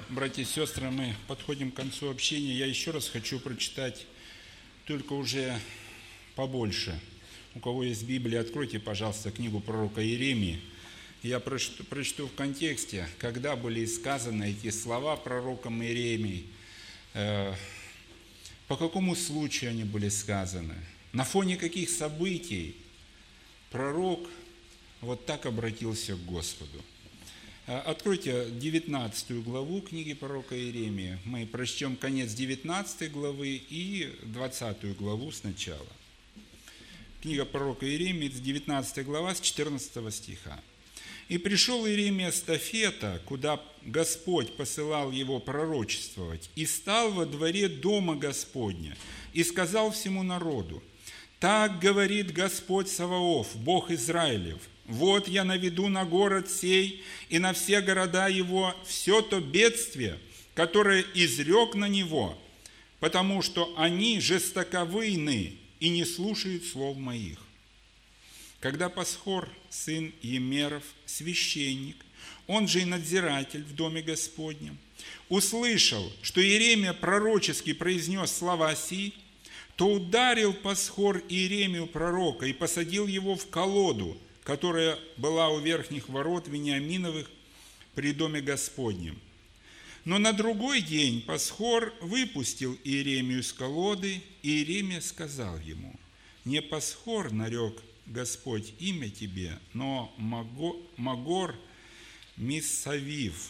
Братья и сестры, мы подходим к концу общения. Я еще раз хочу прочитать, только уже побольше. У кого есть Библия, откройте, пожалуйста, книгу пророка Иеремии. Я прочту в контексте, когда были сказаны эти слова пророком Иеремией, по какому случаю они были сказаны, на фоне каких событий пророк вот так обратился к Господу. Откройте 19 главу книги пророка Иеремии. Мы прочтем конец 19 главы и 20 главу сначала. Книга пророка Иеремии, 19 глава, с 14 стиха. «И пришел Иеремия с Тофета, куда Господь посылал его пророчествовать, и стал во дворе дома Господня, и сказал всему народу: так говорит Господь Саваоф, Бог Израилев: вот я наведу на город сей и на все города его все то бедствие, которое изрек на него, потому что они жестоковыйны и не слушают слов моих». Когда Пасхор, сын Емеров, священник, он же и надзиратель в доме Господнем, услышал, что Иеремия пророчески произнес слова сии, то ударил Пасхор Иеремию пророка и посадил его в колоду, которая была у верхних ворот Вениаминовых при доме Господнем. Но на другой день Пасхор выпустил Иеремию из колоды, и Иеремия сказал ему: «Не Пасхор нарек Господь имя тебе, но Магор Миссавив».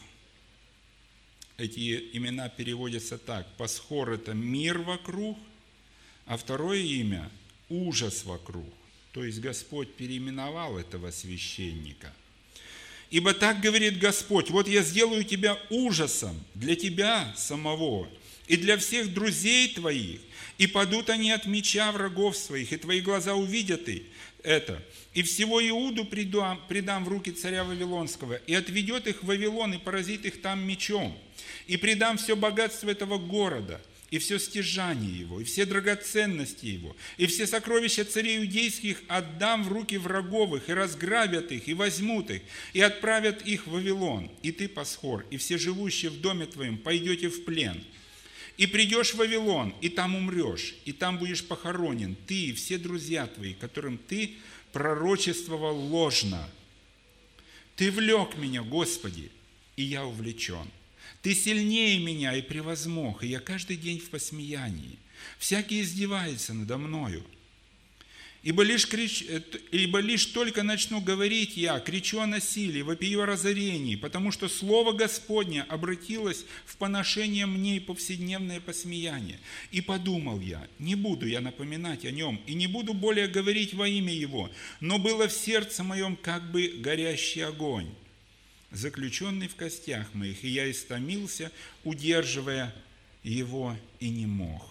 Эти имена переводятся так: Пасхор – это мир вокруг, а второе имя – ужас вокруг. То есть Господь переименовал этого священника. «Ибо так говорит Господь: вот я сделаю тебя ужасом для тебя самого и для всех друзей твоих, и падут они от меча врагов своих, и твои глаза увидят это. И всего Иуду предам в руки царя Вавилонского, и отведет их в Вавилон, и поразит их там мечом. И предам все богатство этого города, и все стяжание его, и все драгоценности его, и все сокровища царей иудейских отдам в руки враговых, и разграбят их, и возьмут их, и отправят их в Вавилон. И ты, Пасхор, и все живущие в доме твоем пойдете в плен. И придешь в Вавилон, и там умрешь, и там будешь похоронен, ты и все друзья твои, которым ты пророчествовал ложно. Ты влек меня, Господи, и я увлечен. Ты сильнее меня и превозмог, и я каждый день в посмеянии. Всякий издевается надо мною. Ибо лишь только начну говорить я, кричу о насилии, вопию о разорении, потому что слово Господне обратилось в поношение мне и повседневное посмеяние. И подумал я: не буду я напоминать о нем, и не буду более говорить во имя его, но было в сердце моем как бы горящий огонь, заключенный в костях моих, и я истомился, удерживая его, и не мог.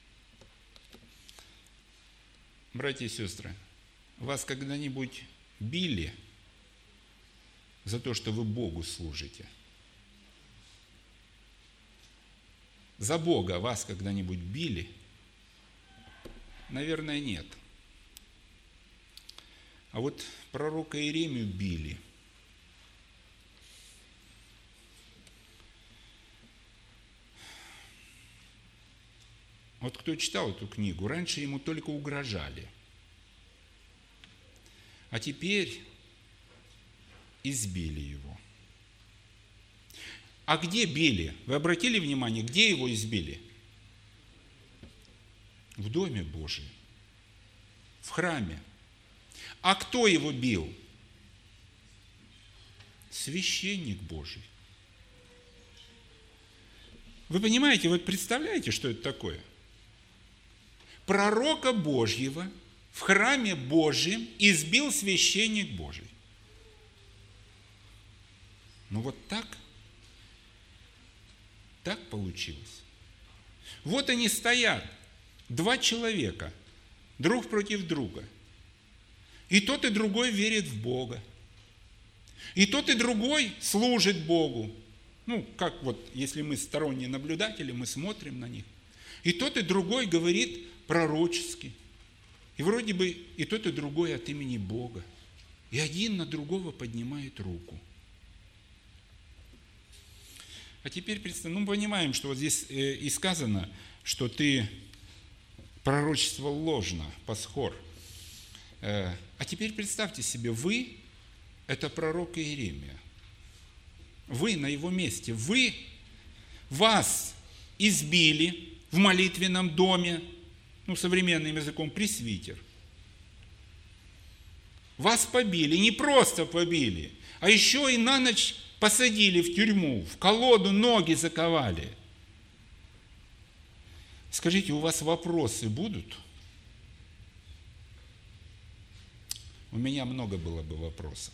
Братья и сестры, вас когда-нибудь били за то, что вы Богу служите? За Бога вас когда-нибудь били? Наверное, нет. А вот пророка Иеремию били. Вот кто читал эту книгу, раньше ему только угрожали. А теперь избили его. А где били? Вы обратили внимание, где его избили? В Доме Божьем, в храме. А кто его бил? Священник Божий. Вы понимаете, вы представляете, что это такое? Пророка Божьего в храме Божьем избил священник Божий. Ну вот так получилось. Вот они стоят, два человека, друг против друга. И тот, и другой верит в Бога. И тот, и другой служит Богу. Ну, как вот, если мы сторонние наблюдатели, мы смотрим на них. И тот, и другой говорит пророчески. И вроде бы и тот, и другой от имени Бога. И один на другого поднимает руку. А теперь представь, мы понимаем, что вот здесь и сказано, что ты пророчествовал ложно, пасхор. А теперь представьте себе, вы – это пророк Иеремия. Вы на его месте. Вас избили в молитвенном доме, современным языком, пресвитер. Вас побили, не просто побили, а еще и на ночь посадили в тюрьму, в колоду ноги заковали. Скажите, у вас вопросы будут? У меня много было бы вопросов.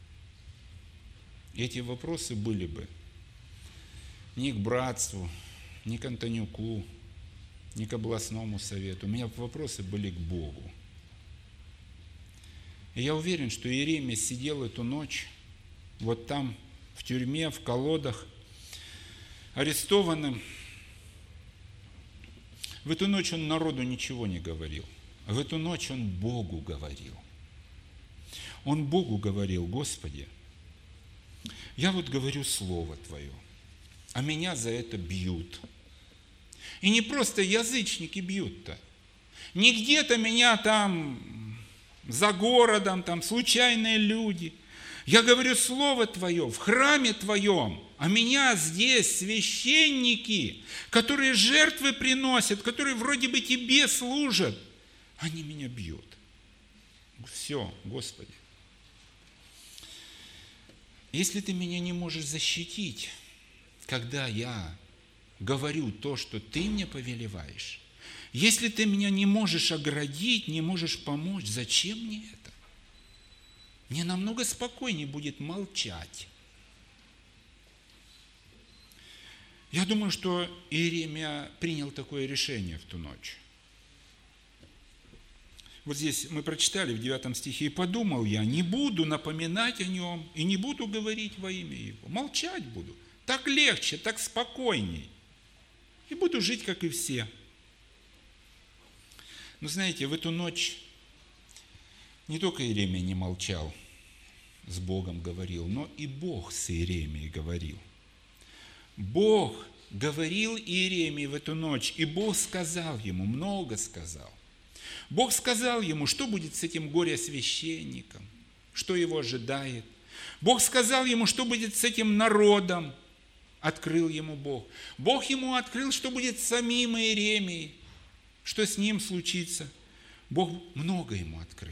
И эти вопросы были бы не к братству, не к Антонюку, не к областному совету. У меня вопросы были к Богу. И я уверен, что Иеремия сидел эту ночь вот там, в тюрьме, в колодах, арестованным. В эту ночь он народу ничего не говорил. В эту ночь он Богу говорил. Он Богу говорил: Господи, я вот говорю Слово Твое, а меня за это бьют. И не просто язычники бьют-то. Не где-то меня там за городом, там случайные люди. Я говорю Слово Твое в храме Твоем, а меня здесь священники, которые жертвы приносят, которые вроде бы Тебе служат, они меня бьют. Все, Господи. Если Ты меня не можешь защитить, когда я говорю то, что Ты мне повелеваешь, если Ты меня не можешь оградить, не можешь помочь, зачем мне это? Мне намного спокойнее будет молчать. Я думаю, что Иеремия принял такое решение в ту ночь. Вот здесь мы прочитали в 9 стихе: «И подумал я, не буду напоминать о нем, и не буду говорить во имя его». Молчать буду. Так легче, так спокойней. И буду жить, как и все. Но знаете, в эту ночь не только Иеремия не молчал, с Богом говорил, но и Бог с Иеремией говорил. Бог говорил Иеремии в эту ночь, и Бог сказал ему, много сказал. Бог сказал ему, что будет с этим горе-священником, что его ожидает. Бог сказал ему, что будет с этим народом, открыл ему Бог. Бог ему открыл, что будет с самим Иеремией, что с ним случится. Бог много ему открыл.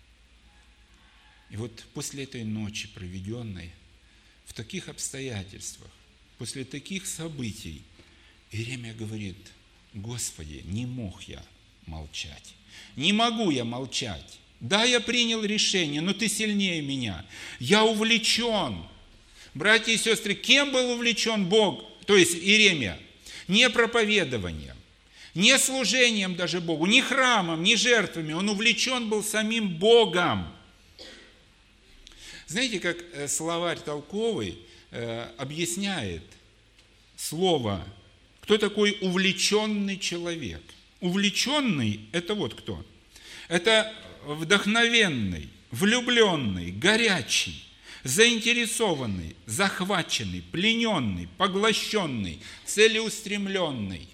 И вот после этой ночи, проведенной в таких обстоятельствах, после таких событий, Иеремия говорит: Господи, не мог я молчать. Не могу я молчать. Да, я принял решение, но Ты сильнее меня. Я увлечен. Братья и сестры, кем был увлечен Бог, то есть Иеремия? Не проповедованием, не служением даже Богу, не храмом, не жертвами. Он увлечен был самим Богом. Знаете, как словарь толковый объясняет слово, кто такой увлеченный человек? Увлеченный – это вот кто? Это вдохновенный, влюбленный, горячий, заинтересованный, захваченный, плененный, поглощенный, целеустремленный,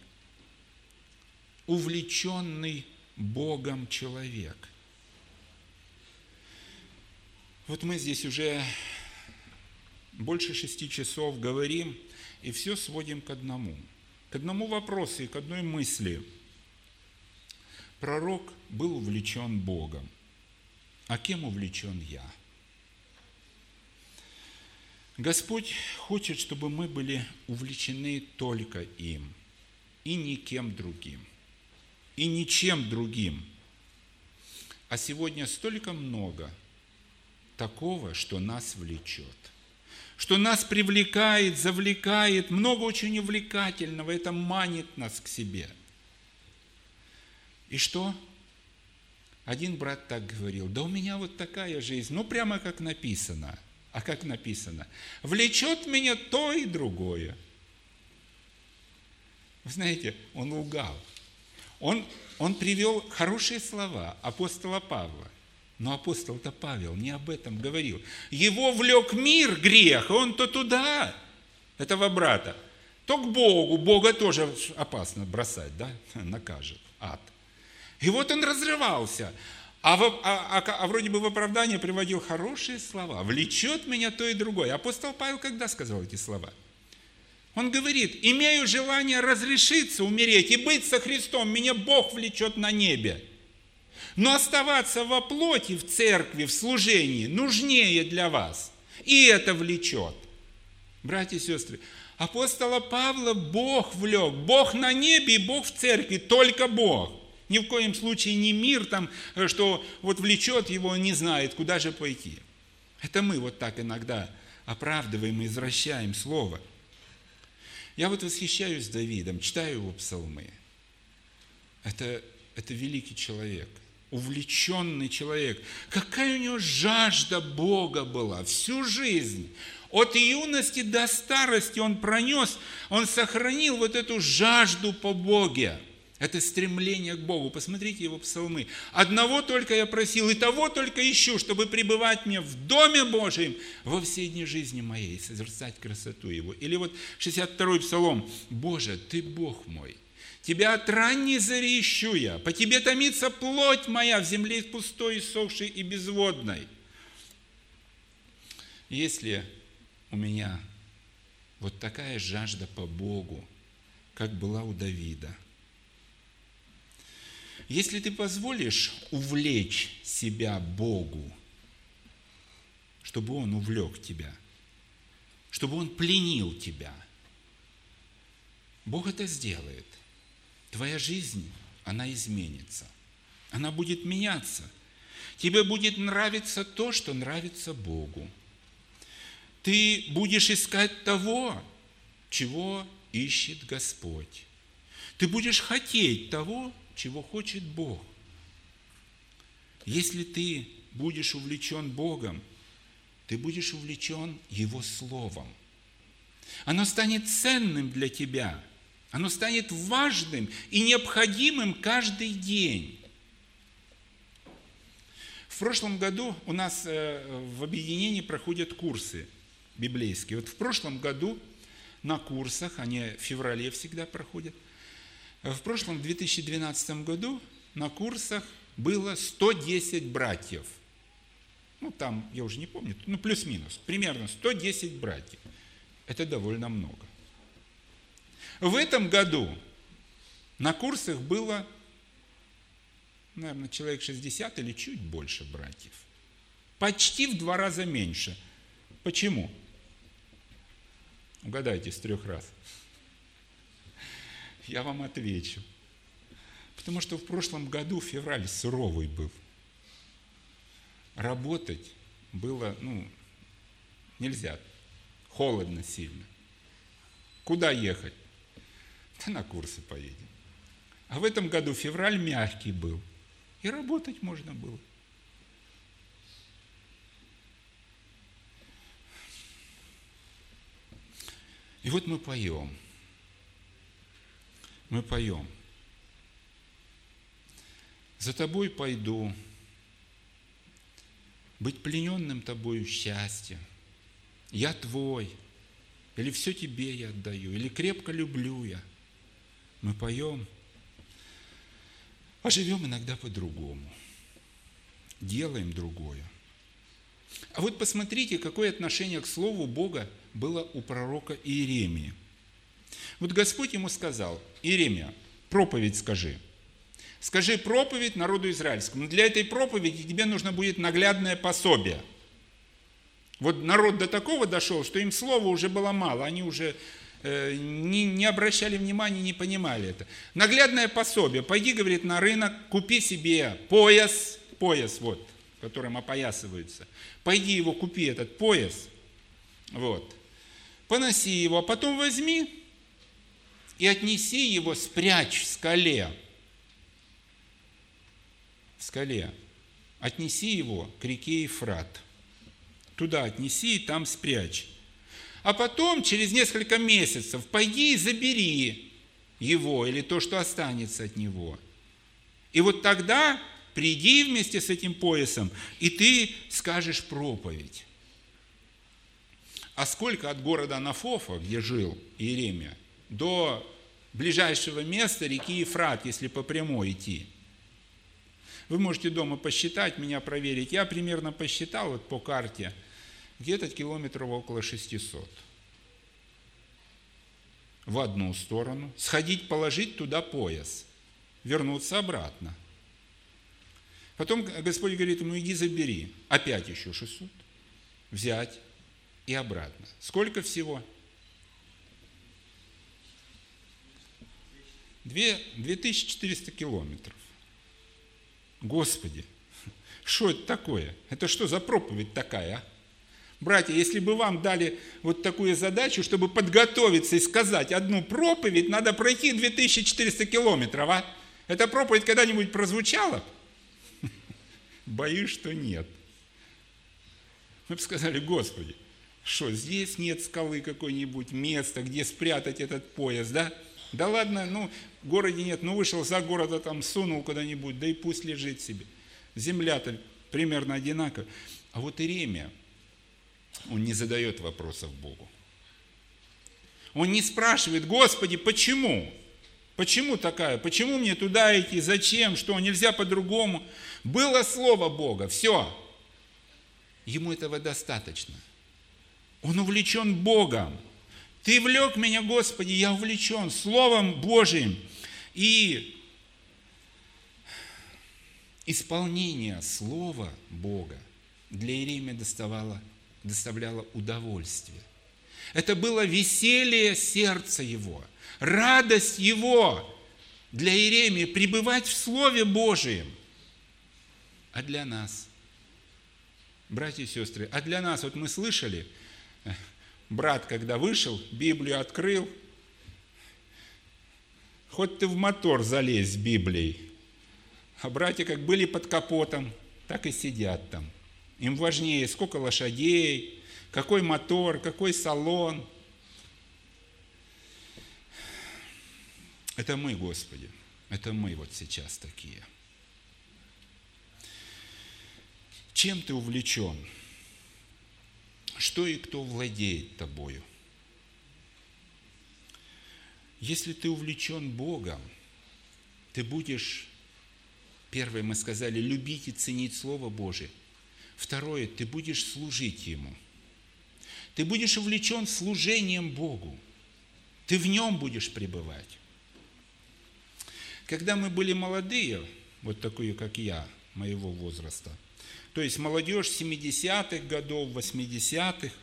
увлеченный Богом человек. Вот мы здесь уже больше 6 часов говорим, и все сводим к одному вопросу и к одной мысли. Пророк был увлечен Богом. А кем увлечен я? Господь хочет, чтобы мы были увлечены только им, и никем другим, и ничем другим. А сегодня столько много такого, что нас влечет, что нас привлекает, завлекает, много очень увлекательного, это манит нас к себе. И что? Один брат так говорил: да у меня вот такая жизнь, прямо как написано. А как написано? Влечет меня то и другое. Вы знаете, он лгал. Он привел хорошие слова апостола Павла. Но апостол-то Павел не об этом говорил. Его влек мир, грех, и он то туда, этого брата, то к Богу. Бога тоже опасно бросать, да? Накажет ад. И вот он разрывался. А вроде бы в оправдание приводил хорошие слова. «Влечет меня то и другое». Апостол Павел когда сказал эти слова? Он говорит: «Имею желание разрешиться умереть и быть со Христом. Меня Бог влечет на небе. Но оставаться во плоти, в церкви, в служении нужнее для вас. И это влечет». Братья и сестры, апостола Павла Бог влек. Бог на небе и Бог в церкви. Только Бог. Ни в коем случае не мир, там, что вот влечет его, он не знает, куда же пойти. Это мы вот так иногда оправдываем и извращаем слово. Я вот восхищаюсь Давидом, читаю его псалмы. Это великий человек, увлеченный человек. Какая у него жажда Бога была всю жизнь. От юности до старости он пронес, он сохранил вот эту жажду по Боге. Это стремление к Богу. Посмотрите его псалмы. «Одного только я просил, и того только ищу, чтобы пребывать мне в Доме Божьем во все дни жизни моей, созерцать красоту Его». Или вот 62-й псалом. «Боже, Ты Бог мой, Тебя от ранней зари ищу я, по Тебе томится плоть моя в земле пустой, иссохшей и безводной». Если у меня вот такая жажда по Богу, как была у Давида, если ты позволишь увлечь себя Богу, чтобы Он увлек тебя, чтобы Он пленил тебя, Бог это сделает. Твоя жизнь, она изменится. Она будет меняться. Тебе будет нравиться то, что нравится Богу. Ты будешь искать того, чего ищет Господь. Ты будешь хотеть того, чего хочет Бог. Если ты будешь увлечен Богом, ты будешь увлечен Его Словом. Оно станет ценным для тебя. Оно станет важным и необходимым каждый день. В прошлом году у нас в объединении проходят курсы библейские. Вот в прошлом году на курсах, они в феврале всегда проходят, в прошлом, 2012 году, на курсах было 110 братьев. Ну, там, я уже не помню, ну, плюс-минус, примерно 110 братьев. Это довольно много. В этом году на курсах было, наверное, человек 60 или чуть больше братьев. Почти в 2 раза меньше. Почему? Угадайте с 3 раз. Я вам отвечу. Потому что в прошлом году февраль суровый был. Работать было, нельзя. Холодно сильно. Куда ехать? Да на курсы поедем. А в этом году февраль мягкий был. И работать можно было. И вот мы поем. Мы поем. За тобой пойду, быть плененным тобою счастье. Я твой, или все тебе я отдаю, или крепко люблю я. Мы поем, а живем иногда по-другому. Делаем другое. А вот посмотрите, какое отношение к Слову Бога было у пророка Иеремии. Вот Господь ему сказал: Иеремия, проповедь скажи. Скажи проповедь народу израильскому. Но для этой проповеди тебе нужно будет наглядное пособие. Вот народ до такого дошел, что им слова уже было мало. Они уже не обращали внимания, не понимали это. Наглядное пособие. Пойди, говорит, на рынок, купи себе пояс вот, которым опоясываются. Пойди его купи, этот пояс. Вот. Поноси его, а потом возьми и отнеси его, спрячь в скале. В скале. Отнеси его к реке Ефрат. Туда отнеси и там спрячь. А потом, через несколько месяцев, пойди и забери его или то, что останется от него. И вот тогда приди вместе с этим поясом, и ты скажешь проповедь. А сколько от города Нафофа, где жил Иеремия, до ближайшего места реки Ефрат, если по прямой идти? Вы можете дома посчитать, меня проверить. Я примерно посчитал вот по карте, где-то километров около 600. В одну сторону. Сходить, положить туда пояс. Вернуться обратно. Потом Господь говорит ему: иди забери. Опять еще 600. Взять и обратно. Сколько всего? 2400 километров. Господи, что это такое? Это что за проповедь такая, а? Братья, если бы вам дали вот такую задачу, чтобы подготовиться и сказать одну проповедь, надо пройти 2400 километров, а? Эта проповедь когда-нибудь прозвучала? Боюсь, что нет. Мы бы сказали: Господи, что здесь нет скалы какой-нибудь, места, где спрятать этот пояс, да? Да ладно, в городе нет, вышел за города, там сунул куда-нибудь, да и пусть лежит себе. Земля-то примерно одинаковая. А вот Иеремия, он не задает вопросов Богу. Он не спрашивает: Господи, почему? Почему такая? Почему мне туда идти? Зачем? Что? Нельзя по-другому? Было слово Бога, все. Ему этого достаточно. Он увлечен Богом. Ты влек меня, Господи, я увлечен Словом Божиим. И исполнение Слова Бога для Иеремии доставляло удовольствие. Это было веселье сердца его, радость его для Иеремии пребывать в Слове Божием. А для нас, братья и сестры, для нас, вот мы слышали, брат, когда вышел, Библию открыл, хоть ты в мотор залезь с Библией, а братья как были под капотом, так и сидят там. Им важнее, сколько лошадей, какой мотор, какой салон. Это мы, Господи, это мы вот сейчас такие. Чем ты увлечен? Что и кто владеет тобою? Если ты увлечен Богом, ты будешь, первое мы сказали, любить и ценить Слово Божие. Второе, ты будешь служить Ему. Ты будешь увлечен служением Богу. Ты в Нем будешь пребывать. Когда мы были молодые, вот такие, как я, моего возраста, то есть молодежь 70-х годов, 80-х,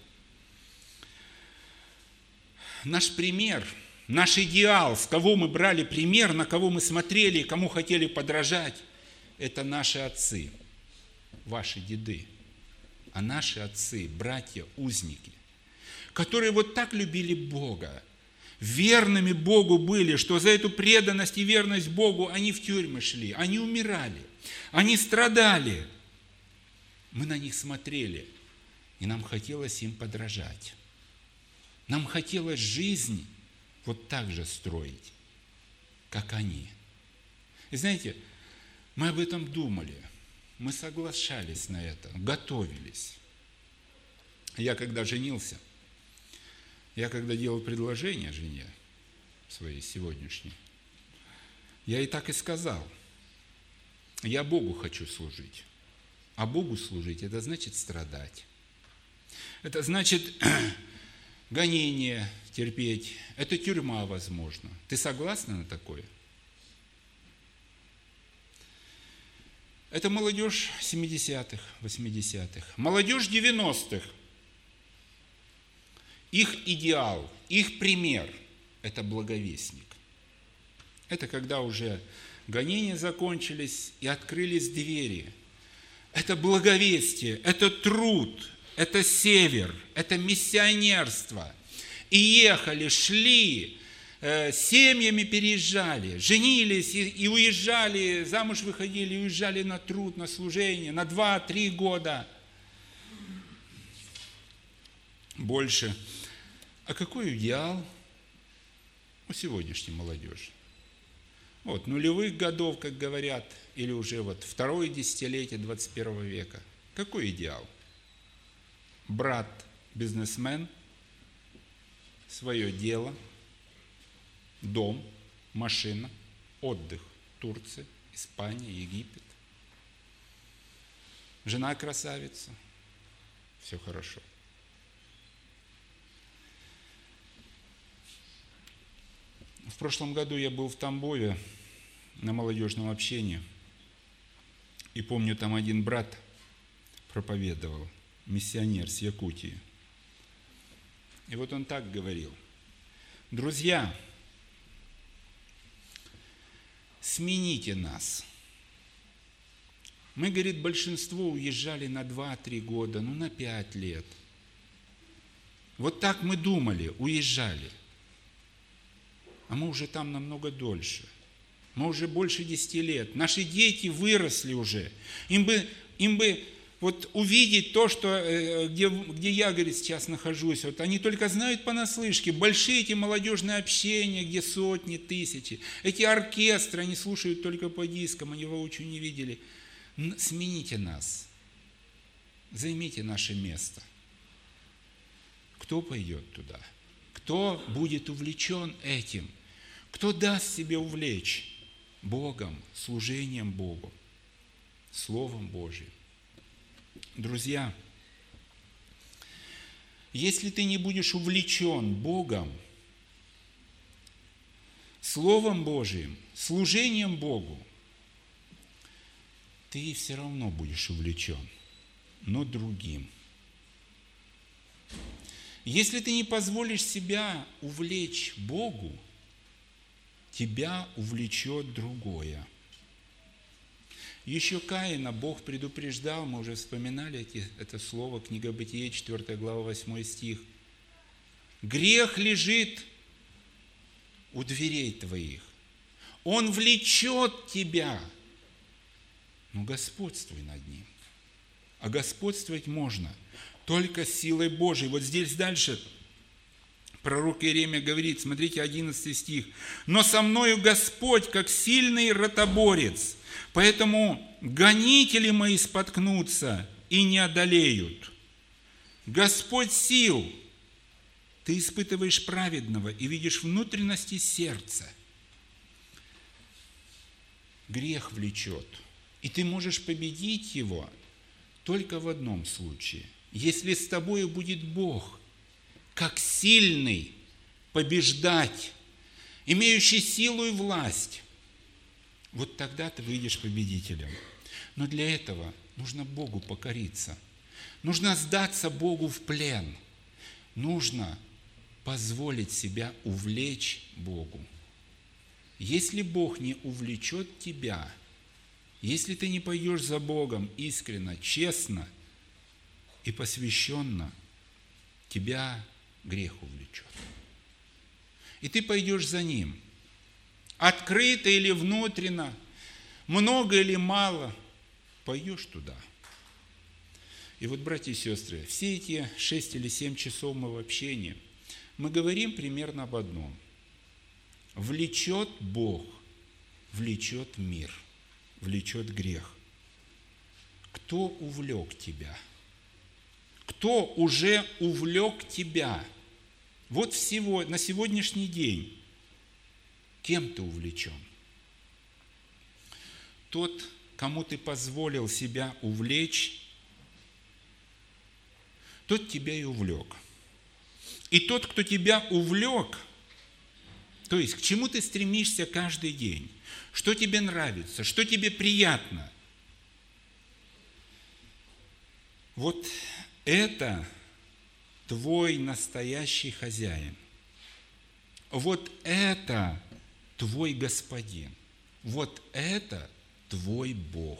наш пример, наш идеал, с кого мы брали пример, на кого мы смотрели, кому хотели подражать, это наши отцы, ваши деды, а наши отцы, братья, узники, которые вот так любили Бога, верными Богу были, что за эту преданность и верность Богу они в тюрьмы шли, они умирали, они страдали. Мы на них смотрели, и нам хотелось им подражать. Нам хотелось жизнь вот так же строить, как они. И знаете, мы об этом думали, мы соглашались на это, готовились. Я когда женился, я когда делал предложение жене своей сегодняшней, я ей так и сказал: я Богу хочу служить. А Богу служить – это значит страдать. Это значит гонение терпеть. Это тюрьма, возможно. Ты согласна на такое? Это молодежь 70-х, 80-х. Молодежь 90-х. Их идеал, их пример – это благовестник. Это когда уже гонения закончились и открылись двери. Это благовестие, это труд, это север, это миссионерство. И ехали, шли, семьями переезжали, женились и уезжали, замуж выходили и уезжали на труд, на служение, на 2-3 года. Больше. А какой идеал у сегодняшней молодежи? Вот, нулевых годов, как говорят, или уже вот второе десятилетие 21 века. Какой идеал? Брат бизнесмен, свое дело, дом, машина, отдых. Турция, Испания, Египет. Жена красавица. Все хорошо. В прошлом году я был в Тамбове на молодежном общении. И помню, там один брат проповедовал, миссионер с Якутии. И вот он так говорил: друзья, смените нас. Мы, говорит, большинство уезжали на 2-3 года, на 5 лет. Вот так мы думали, уезжали. А мы уже там намного дольше. Мы уже больше 10 лет. Наши дети выросли уже. Им бы вот увидеть то, что, где я, говорит, сейчас нахожусь. Вот они только знают понаслышке. Большие эти молодежные общения, где сотни, тысячи. Эти оркестры, они слушают только по дискам, они воочию не видели. Смените нас. Займите наше место. Кто пойдет туда? Кто будет увлечен этим? Кто даст себе увлечь Богом, служением Богу, Словом Божьим? Друзья, если ты не будешь увлечен Богом, Словом Божьим, служением Богу, ты все равно будешь увлечен, но другим. Если ты не позволишь себя увлечь Богу, тебя увлечет другое. Еще Каина Бог предупреждал, мы уже вспоминали это слово, книга Бытие, 4 глава, 8 стих. Грех лежит у дверей твоих, он влечет тебя, но господствуй над ним. А господствовать можно только силой Божией. Вот здесь дальше пророк Иеремия говорит, смотрите, 11 стих. «Но со мною Господь, как сильный ротоборец, поэтому гонители мои споткнутся и не одолеют. Господь сил, ты испытываешь праведного и видишь внутренности сердца. Грех влечет, и ты можешь победить его только в одном случае, если с тобою будет Бог, как сильный, побеждать, имеющий силу и власть. Вот тогда ты выйдешь победителем. Но для этого нужно Богу покориться. Нужно сдаться Богу в плен. Нужно позволить себя увлечь Богу. Если Бог не увлечет тебя, если ты не пойдешь за Богом искренно, честно и посвященно, тебя грех увлечет. И ты пойдешь за Ним. Открыто или внутренно, много или мало, пойдешь туда. И вот, братья и сестры, все эти 6 или 7 часов мы в общении, мы говорим примерно об одном. Влечет Бог, влечет мир, влечет грех. Кто увлек тебя? Кто уже увлек тебя? Вот всего, на сегодняшний день, кем ты увлечен? Тот, кому ты позволил себя увлечь, тот тебя и увлек. И тот, кто тебя увлек, то есть к чему ты стремишься каждый день, что тебе нравится, что тебе приятно, вот это твой настоящий хозяин. Вот это твой господин. Вот это твой Бог.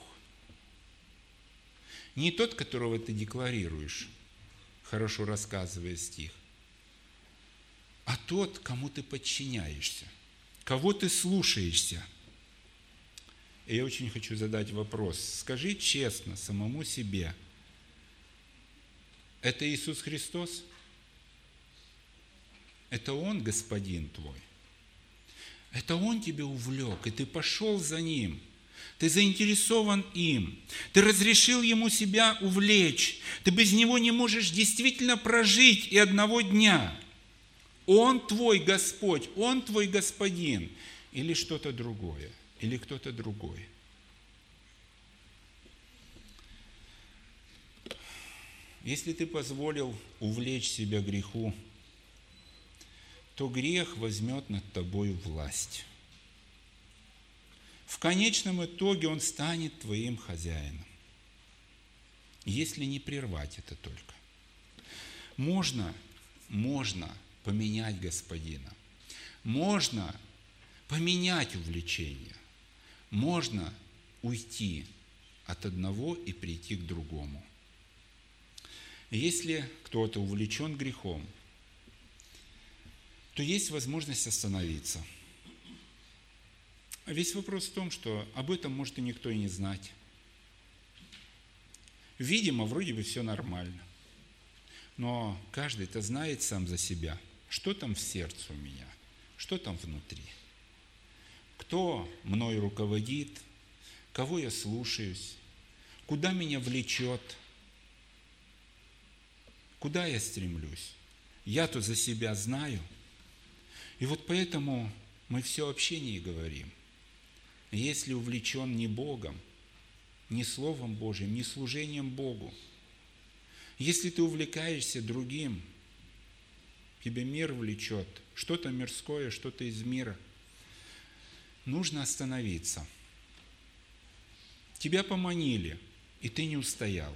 Не тот, которого ты декларируешь, хорошо рассказывая стих, а тот, кому ты подчиняешься, кого ты слушаешься. И я очень хочу задать вопрос. Скажи честно самому себе, это Иисус Христос? Это Он господин твой? Это Он тебя увлек, и ты пошел за Ним. Ты заинтересован им. Ты разрешил Ему себя увлечь. Ты без Него не можешь действительно прожить и одного дня. Он твой Господь, Он твой Господин, или что-то другое, или кто-то другой. Если ты позволил увлечь себя греху, то грех возьмет над тобою власть. В конечном итоге он станет твоим хозяином, если не прервать это только. Можно поменять господина, можно поменять увлечение, можно уйти от одного и прийти к другому. Если кто-то увлечен грехом, то есть возможность остановиться. Весь вопрос в том, что об этом может и никто и не знать. Видимо, вроде бы все нормально. Но каждый-то знает сам за себя, что там в сердце у меня, что там внутри. Кто мной руководит, кого я слушаюсь, куда меня влечет, куда я стремлюсь. Я-то за себя знаю. И вот поэтому мы все общение и говорим. Если увлечен не Богом, не Словом Божьим, не служением Богу, если ты увлекаешься другим, тебя мир влечет, что-то мирское, что-то из мира, нужно остановиться. Тебя поманили, и ты не устоял.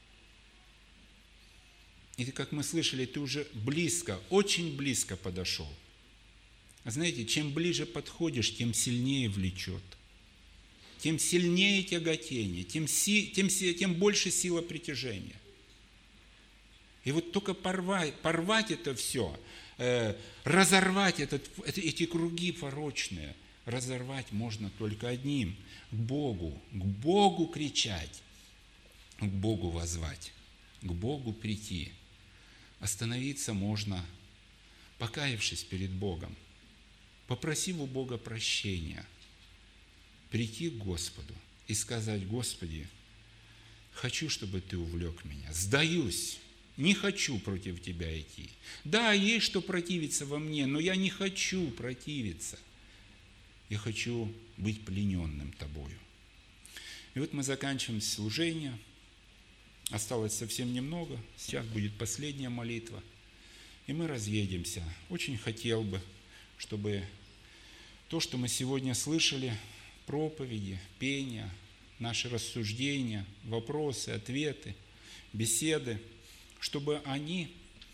И как мы слышали, ты уже близко, очень близко подошел. А знаете, чем ближе подходишь, тем сильнее влечет. Тем сильнее тяготение, тем больше сила притяжения. И вот только порвать это все, разорвать эти круги порочные, разорвать можно только одним – к Богу кричать, к Богу воззвать, к Богу прийти. Остановиться можно, покаявшись перед Богом, попросив у Бога прощения, прийти к Господу и сказать: Господи, хочу, чтобы Ты увлек меня, сдаюсь, не хочу против Тебя идти. Да, есть что противиться во мне, но я не хочу противиться. Я хочу быть плененным Тобою. И вот мы заканчиваем служение. Осталось совсем немного. Сейчас будет последняя молитва. И мы разъедемся. Очень хотел бы, чтобы то, что мы сегодня слышали, проповеди, пения, наши рассуждения, вопросы, ответы, беседы, чтобы они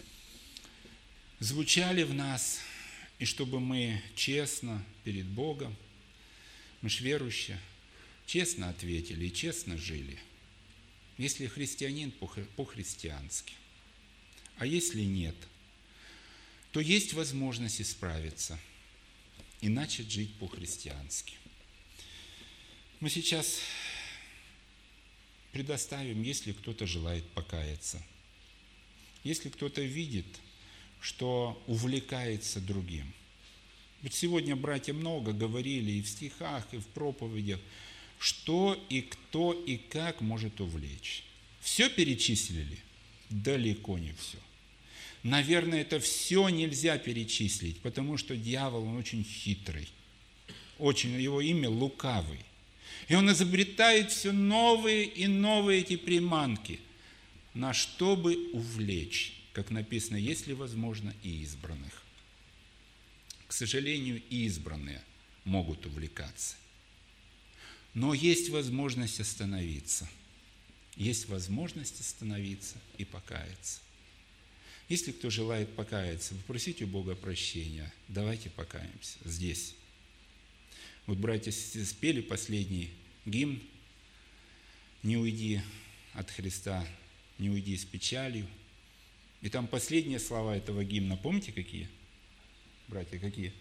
звучали в нас, и чтобы мы честно перед Богом, мы ж верующие, честно ответили и честно жили. Если христианин, по-христиански. А если нет, то есть возможность исправиться и начать жить по-христиански. Мы сейчас предоставим, если кто-то желает покаяться. Если кто-то видит, что увлекается другим. Ведь сегодня братья много говорили и в стихах, и в проповедях, что и кто и как может увлечь. Все перечислили? Далеко не все. Наверное, это все нельзя перечислить, потому что дьявол, он очень хитрый. Очень, его имя лукавый. И он изобретает все новые и новые эти приманки, на что бы увлечь, как написано, если возможно, и избранных. К сожалению, и избранные могут увлекаться. Но есть возможность остановиться. Есть возможность остановиться и покаяться. Если кто желает покаяться, попросите у Бога прощения. Давайте покаемся здесь. Вот братья спели последний гимн «Не уйди от Христа, не уйди с печалью». И там последние слова этого гимна, помните какие? Братья, какие?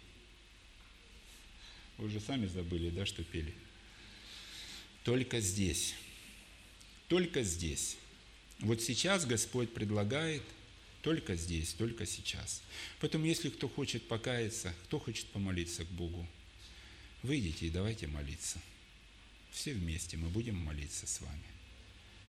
Вы уже сами забыли, да, что пели? Только здесь. Только здесь. Вот сейчас Господь предлагает только здесь, только сейчас. Поэтому, если кто хочет покаяться, кто хочет помолиться к Богу, выйдите и давайте молиться. Все вместе мы будем молиться с вами.